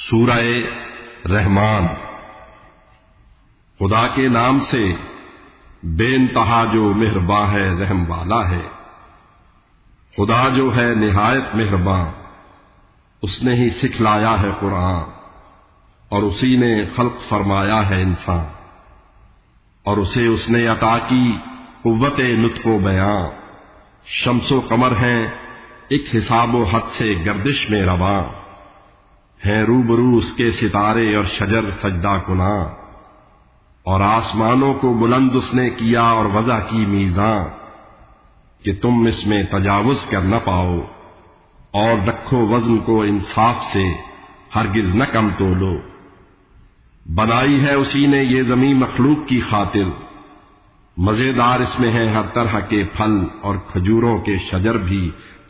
سورہ رحمان۔ خدا کے نام سے بے انتہا جو مہرباں ہے، رحم والا ہے۔ خدا جو ہے نہایت مہرباں، اس نے ہی سکھلایا ہے قرآن، اور اسی نے خلق فرمایا ہے انسان، اور اسے اس نے عطا کی قوت نطق و بیان۔ شمس و قمر ہیں ایک حساب و حد سے گردش میں رواں، ہیں روبرو اس کے ستارے اور شجر سجدہ کناں۔ اور آسمانوں کو بلند اس نے کیا اور وضع کی میزان، کہ تم اس میں تجاوز کر نہ پاؤ، اور رکھو وزن کو انصاف سے، ہرگز نہ کم تولو۔ بنائی ہے اسی نے یہ زمین مخلوق کی خاطر، مزیدار اس میں ہے ہر طرح کے پھل اور کھجوروں کے شجر بھی،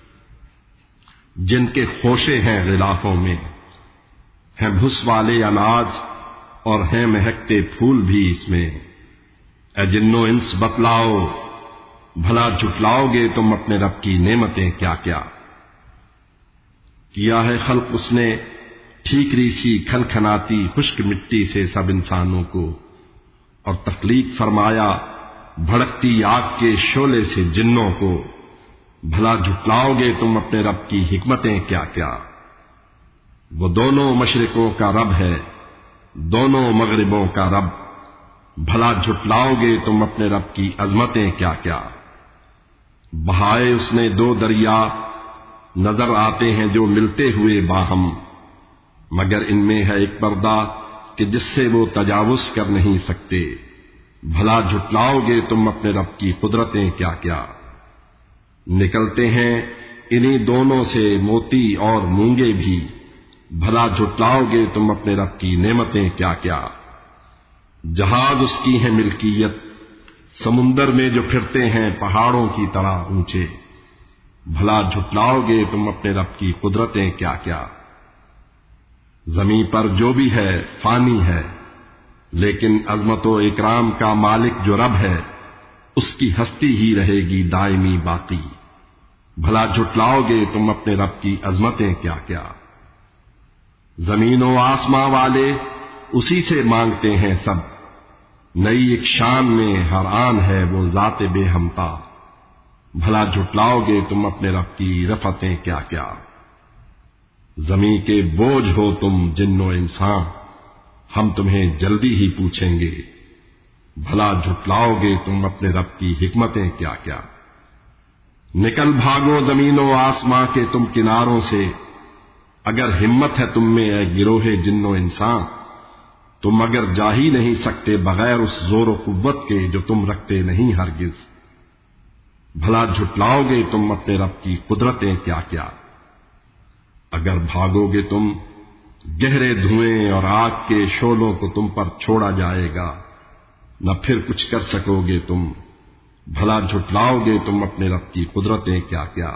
جن کے خوشے ہیں غلافوں میں، ہیں بھس والے اناج اور ہیں مہکتے پھول بھی اس میں۔ اے جنو انس بتلاؤ، بھلا جھٹلاؤ گے تم اپنے رب کی نعمتیں کیا کیا۔ کیا ہے خلق اس نے ٹھیکری سی کھنکھناتی خشک مٹی سے سب انسانوں کو، اور تخلیق فرمایا بھڑکتی آگ کے شعلے سے جنوں کو۔ بھلا جھٹلاؤ گے تم اپنے رب کی حکمتیں کیا کیا۔ وہ دونوں مشرقوں کا رب ہے، دونوں مغربوں کا رب، بھلا جھٹلاؤ گے تم اپنے رب کی عظمتیں کیا کیا۔ بہائے اس نے دو دریا، نظر آتے ہیں جو ملتے ہوئے باہم، مگر ان میں ہے ایک پردہ کہ جس سے وہ تجاوز کر نہیں سکتے۔ بھلا جھٹلاؤ گے تم اپنے رب کی قدرتیں کیا کیا۔ نکلتے ہیں انہی دونوں سے موتی اور مونگے بھی، بھلا جھٹلاؤ گے تم اپنے رب کی نعمتیں کیا کیا۔ جہاز اس کی ہے ملکیت، سمندر میں جو پھرتے ہیں پہاڑوں کی طرح اونچے، بھلا جھٹلاؤ گے تم اپنے رب کی قدرتیں کیا کیا۔ زمین پر جو بھی ہے فانی ہے، لیکن عظمت و اکرام کا مالک جو رب ہے، اس کی ہستی ہی رہے گی دائمی باقی۔ بھلا جھٹلاؤ گے تم اپنے رب کی عظمتیں کیا کیا۔ زمین و آسماں والے اسی سے مانگتے ہیں سب، نئی ایک شان میں ہر آن ہے وہ ذات بے ہمتا۔ بھلا جھٹلاؤ گے تم اپنے رب کی رفتیں کیا کیا۔ زمین کے بوجھ ہو تم جن و انسان، ہم تمہیں جلدی ہی پوچھیں گے۔ بھلا جھٹلاؤ گے تم اپنے رب کی حکمتیں کیا کیا۔ نکل بھاگو زمین و آسماں کے تم کناروں سے، اگر ہمت ہے تم میں اے گروہ جن و انسان، تم اگر جا ہی نہیں سکتے بغیر اس زور و قوت کے جو تم رکھتے نہیں ہرگز۔ بھلا جھٹلاؤ گے تم اپنے رب کی قدرتیں کیا کیا۔ اگر بھاگو گے تم، گہرے دھوئیں اور آگ کے شعلوں کو تم پر چھوڑا جائے گا، نہ پھر کچھ کر سکو گے تم۔ بھلا جھٹلاؤ گے تم اپنے رب کی قدرتیں کیا کیا۔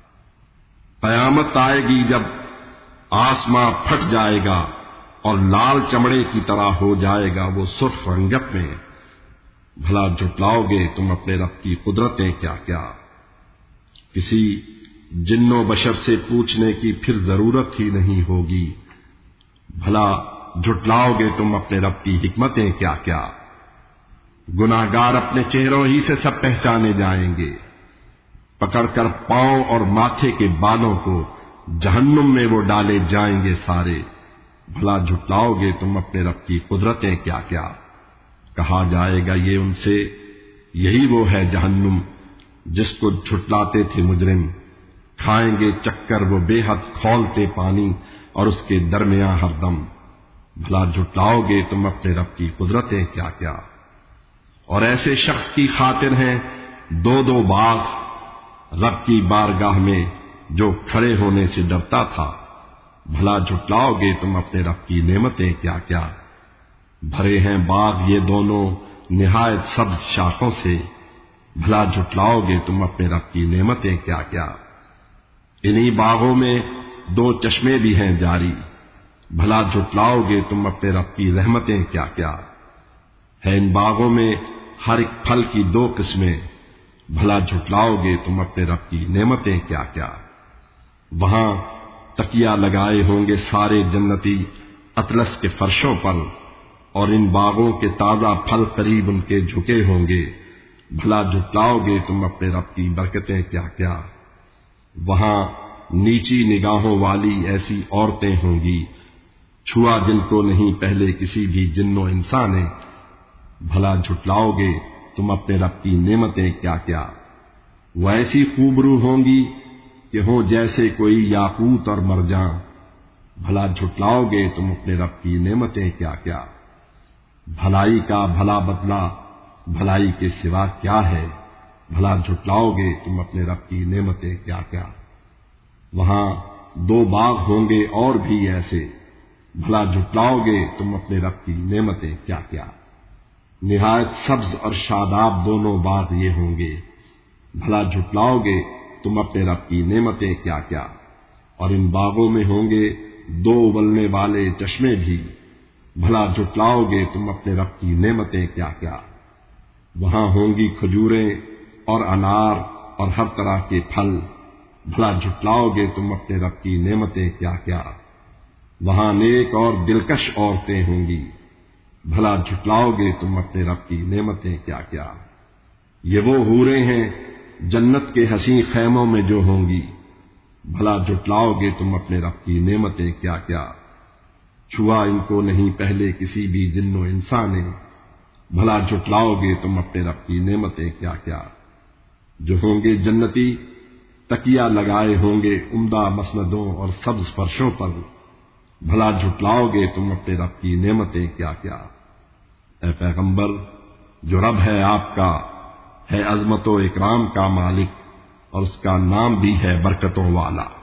قیامت آئے گی جب آسماں پھٹ جائے گا، اور لال چمڑے کی طرح ہو جائے گا وہ سرخ رنگت میں، بھلا جھٹلاؤ گے تم اپنے رب کی قدرتیں کیا کیا۔ کسی جن و بشر سے پوچھنے کی پھر ضرورت ہی نہیں ہوگی، بھلا جھٹلاؤ گے تم اپنے رب کی حکمتیں کیا کیا۔ گناہگار اپنے چہروں ہی سے سب پہچانے جائیں گے، پکڑ کر پاؤں اور ماتھے کے بالوں کو جہنم میں وہ ڈالے جائیں گے سارے۔ بھلا جھٹلاؤ گے تم اپنے رب کی قدرتیں کیا کیا۔ کہا جائے گا یہ ان سے، یہی وہ ہے جہنم جس کو جھٹلاتے تھے مجرم، کھائیں گے چکر وہ بے حد کھولتے پانی اور اس کے درمیان ہر دم۔ بھلا جھٹلاؤ گے تم اپنے رب کی قدرتیں کیا کیا۔ اور ایسے شخص کی خاطر ہیں دو دو باغ رب کی بارگاہ میں، جو کھڑے ہونے سے ڈرتا تھا۔ بھلا جھٹلاؤ گے تم اپنے رب کی نعمتیں کیا کیا۔ بھرے ہیں باغ یہ دونوں نہایت سبز شاخوں سے، بھلا جھٹلاؤ گے تم اپنے رب کی نعمتیں کیا کیا۔ انہی باغوں میں دو چشمے بھی ہیں جاری، بھلا جھٹلاؤ گے تم اپنے رب کی رحمتیں کیا کیا۔ ہے ان باغوں میں ہر ایک پھل کی دو قسمیں، بھلا جھٹلاؤ گے تم اپنے رب کی نعمتیں کیا کیا۔ وہاں تکیہ لگائے ہوں گے سارے جنتی اطلس کے فرشوں پر اور ان باغوں کے تازہ پھل قریب ان کے جھکے ہوں گے، بھلا جھٹلاؤ گے تم اپنے رب کی برکتیں کیا کیا۔ وہاں نیچی نگاہوں والی ایسی عورتیں ہوں گی، چھوا جن کو نہیں پہلے کسی بھی جن و انسان نے، بھلا جھٹلاؤ گے تم اپنے رب کی نعمتیں کیا کیا۔ وہ ایسی خوبرو ہوں گی کہ ہوں جیسے کوئی یاقوت اور مرجان، بھلا جھٹلاؤ گے تم اپنے رب کی نعمتیں کیا کیا۔ بھلائی کا بھلا بدلہ بھلائی کے سوا کیا ہے، بھلا جھٹلاؤ گے تم اپنے رب کی نعمتیں کیا کیا۔ وہاں 2 باغ ہوں گے اور بھی ایسے، بھلا جھٹلاؤ گے تم اپنے رب کی نعمتیں کیا کیا۔ نہایت سبز اور شاداب دونوں باغ یہ ہوں گے، بھلا جھٹلاؤ گے تم اپنے رب کی نعمتیں کیا کیا۔ اور ان باغوں میں ہوں گے 2 ابلنے والے چشمے بھی، بھلا جھٹلاؤ گے تم اپنے رب کی نعمتیں کیا کیا۔ وہاں ہوں گی کھجوریں اور انار اور ہر طرح کے پھل، بھلا جھٹلاؤ گے تم اپنے رب کی نعمتیں کیا کیا۔ وہاں نیک اور دلکش عورتیں ہوں گی، بھلا جھٹلاؤ گے تم اپنے رب کی نعمتیں کیا کیا۔ یہ وہ حوریں ہیں جنت کے حسین خیموں میں جو ہوں گی، بھلا جھٹلاؤ گے تم اپنے رب کی نعمتیں کیا کیا۔ چھوا ان کو نہیں پہلے کسی بھی جن و انسان نے، بھلا جھٹلاؤ گے تم اپنے رب کی نعمتیں کیا کیا۔ جو ہوں گے جنتی تکیہ لگائے ہوں گے عمدہ مسندوں اور سبز فرشوں پر، بھلا جھٹلاؤ گے تم اپنے رب کی نعمتیں کیا کیا۔ اے پیغمبر، جو رب ہے آپ کا ہے عظمت و اکرام کا مالک، اور اس کا نام بھی ہے برکتوں والا۔